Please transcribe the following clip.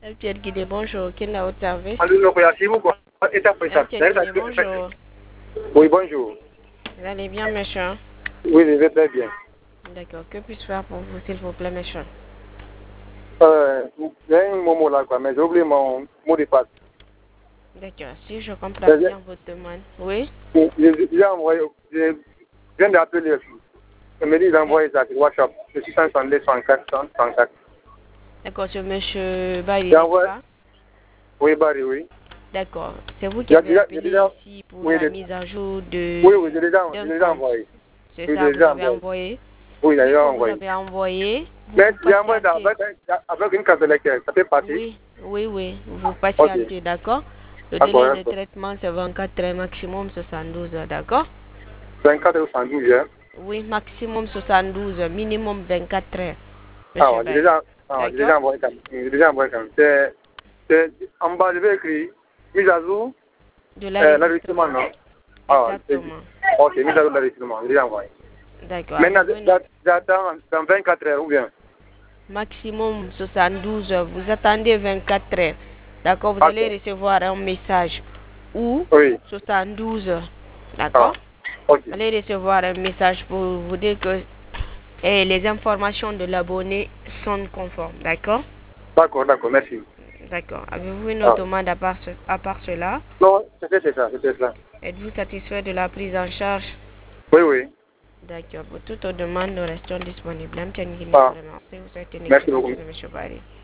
Pierre Guidé, bonjour. Quel est votre service? Allô, bonjour. Pierre Guidé, bonjour. Oui, bonjour. Vous allez bien, monsieur? Oui, je vais très bien. D'accord. Que puis-je faire pour vous, s'il vous plaît, monsieur? J'ai un mot là, quoi, mais j'ai oublié mon mot de passe. D'accord. Si je comprends bien votre demande. Oui? J'ai envoyé, je viens d'appeler aussi. Je me dit d'envoyer ça sur WhatsApp. Je suis 162, 104, 104. D'accord, c'est monsieur Barry, n'est-ce pas? Oui, Barry, oui. D'accord. C'est vous qui avez appelé ici pour la mise à jour de... Oui, j'ai déjà envoyé. C'est ça, vous avez envoyé? Oui, j'ai déjà envoyé. Vous avez envoyé. Mais j'ai envoyé avec une carte de lecture. Ça peut passer? Oui. Vous patientez, d'accord? Le délai de traitement, c'est 24 heures, maximum 72 heures, d'accord? 24 ou 72 heures? Oui, maximum 72 heures, minimum 24 heures. J'ai déjà envoyé quand même. En bas, je vais écrire mise à jour de l'enregistrement, non? Exactement. Ok, mise à jour de l'enregistrement, je l'ai envoyé. D'accord. Maintenant, j'attends dans 24 heures ou bien? Maximum 72 heures. Vous attendez 24 heures. D'accord, vous allez recevoir un message ou 72 heures. D'accord? Vous allez recevoir un message pour vous dire que les informations de l'abonné sont conformes. D'accord? D'accord, merci. D'accord. Avez-vous une autre demande à part cela? Non, c'était ça. Êtes-vous satisfait de la prise en charge? Oui. D'accord. Pour toute autre demande, nous restons disponibles. Merci beaucoup. M. Barry.